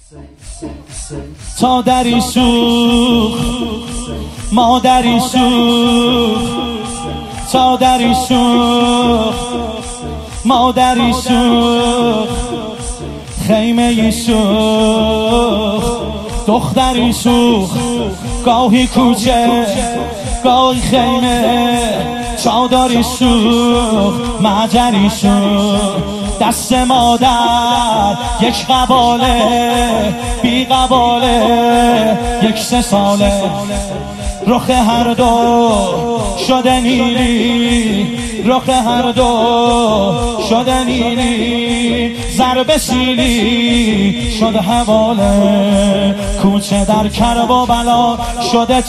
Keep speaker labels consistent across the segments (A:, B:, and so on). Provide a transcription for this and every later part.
A: تا دری سوخت مادری سوخت، تا دری سوخت مادری سوخت، خیمه سوخت دختری سوخت، گاهی کوچه گاهی خیمه، چادری سوخت مجری سوخت، دست مادر یک قباله بی قباله، یک 3 ساله، رخ هر دو شده نیلی، رخ هر دو شده نیلی، ضرب سیلی شده حواله، کوچه در کرب و بلا شده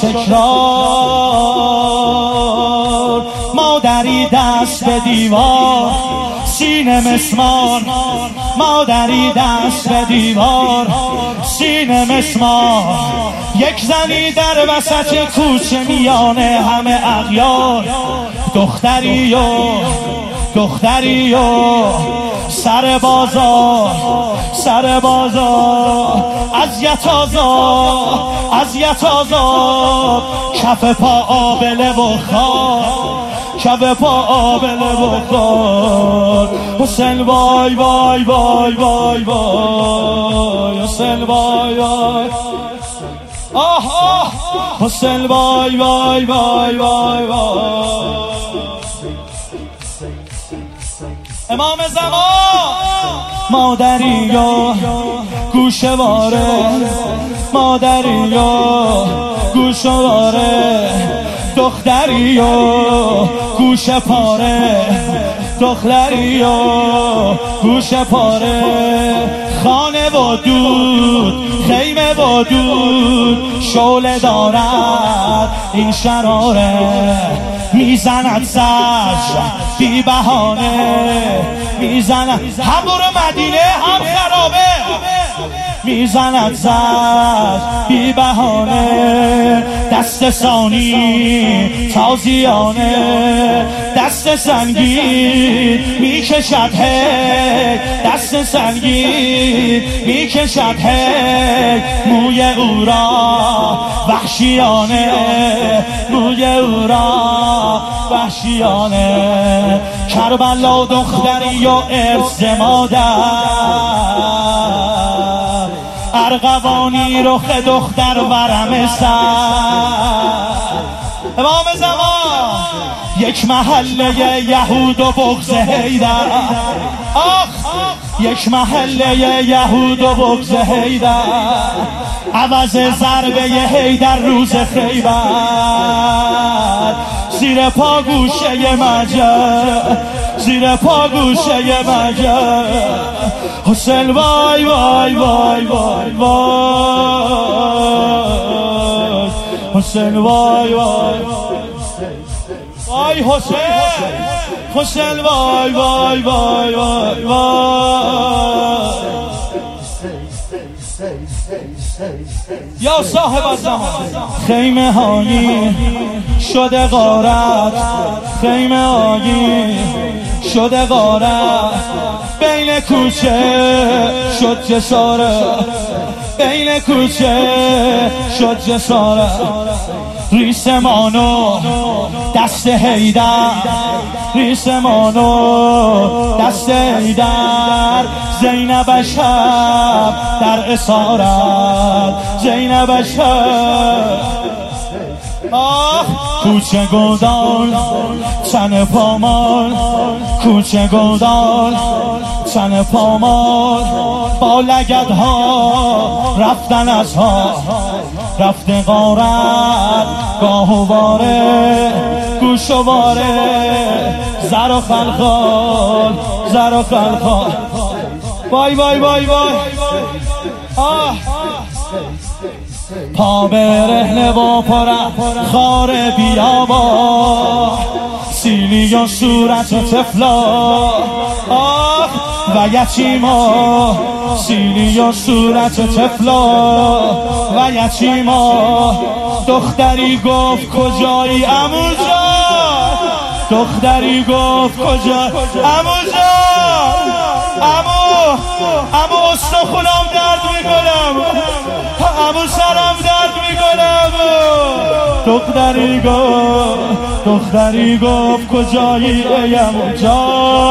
A: تکرار، مادری دست به دیوار سینه مسمار، مادری دست به دیوار سینه مسمار، یک زنی در وسط کوچه میانه همه اغیار، دختری و دختری و سر بازار، سر بازار، اذیت آزاد، اذیت آزاد، کف پا آبله و خار، کف پا آبله و خار، حسین وای وای وای وای وای، حسین وای وای، آه آه، حسین وای وای وای وای وای، امام زمان، مادری یا گوشواره، مادری یا گوشواره، دختری یا گوشه پاره، دختری یا گوشه پاره، خانه و دود خیمه و دود، شعله دارد این شراره، میزند سرش بی بهانه، میزند هم برو مدینه هم خرابه، میزند سرش بی بهانه، دست ثانی تازیانه، دست سنگین میکشد هی، دست سنگین میکشد هی، موی او را وحشیانه، موی او را وحشیانه، کربلا دختری و ارث مادر، ارغوانی رخ دختر ورم سر، امام زمان، یک محله یهود و بغض حیدر، آخ یک محله یهود و بغض حیدر، عوض ضربه حیدر روز خیبر، زیر پا گوشه مجر، زیر پا گوشه مجر، حسین وای وای وای وای وای، حسین وای وای وای، حسین حسین وای وای وای وای وای، یا صاحب الزمان، خیمه هایی شده غارت، خیمه هایی شده غارت، بین کوچه شد جسارت، بین کوچه شد جسارت، ریسمانو دست حیدر، ریسمانو دست حیدر، زینب شب در اسارت، زینب شب، آه کوچه گودال چن پامال، کوچه گودال چن پامال، با لگدها رفتن از ها، رفته غارت گاهواره، گوشواره، زر و خلخال، زر و خلخال، وای وای وای وای، آه پا برهنه و پره خار بیابا، سیلی و صورت طفلا، آه و یتیما، سیلی و صورت طفلا و یتیما، دختری گفت کجایی عمو جان، دختری گفت کجایی عمو جان، عمو استخونم درد میکنم، همون سرم درد میکنم. دختری گفت کجایی ایم اونجا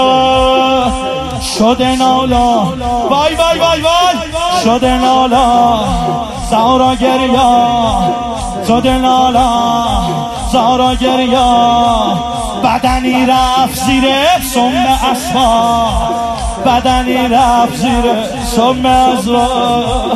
A: شده نالا وای وای وای وای شده نالا زارا گریا شده نالا زارا گریا بدنی رفت زیر سم اسباب بدنی رفت زیر سم اسباب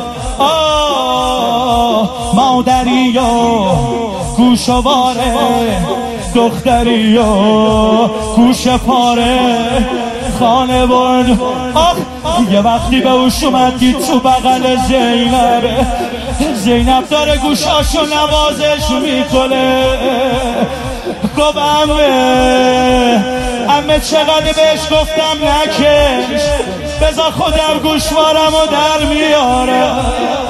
A: مادری و گوشواره دختری و گوش پاره خانه برد یه وقتی به اوش اومد تو بغل زینب داره گوشاشو نوازش میکنه. گفت امه چقدر بهش گفتم نکش بذار خودم گوشوارم و در میارم.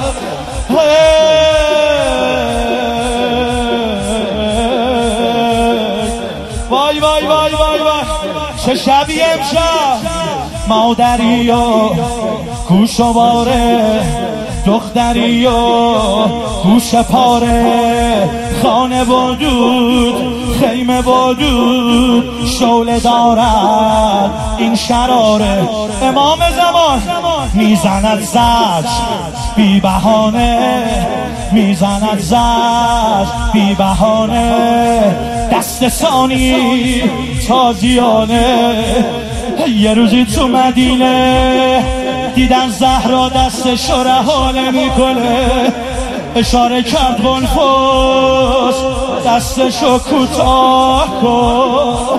A: وای وای وای وای وای چه شبی امشب مادری و گوشواره دختری و گوش پاره خانه بودود خیمه بودود شعله دارد این شراره. امام زمان میزند زج بی بهانه میزند زج بی بهانه دست ثانی تازیانه. یه روزی تو مدینه دیدن زهرا دستشو رها نمیکنه اشاره کرد قنفس دستشو کوتاه کن.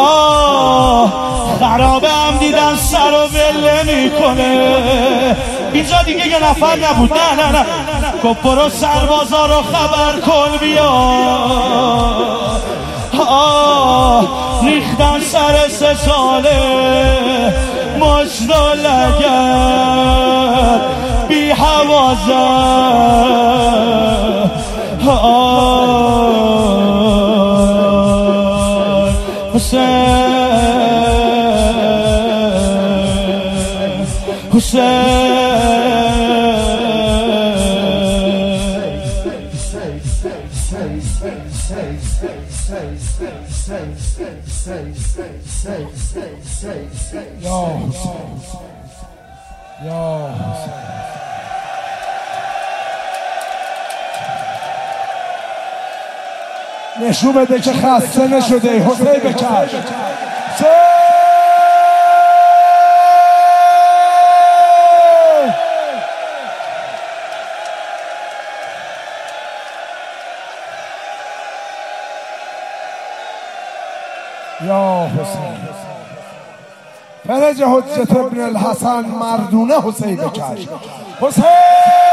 A: خرابه هم دیدن سر و ول نمیکنه. اینجا دیگه یه نفر نبود نه گفت برو سربازا رو خبر کن بیا. ریختن سر 3 ساله مشت و لگد بی حوازه حسین یا
B: نشون بده که خسته نشده حسین بکش. یا حسین فرج حجت ابن الحسن مردونه حسین بکش. حسین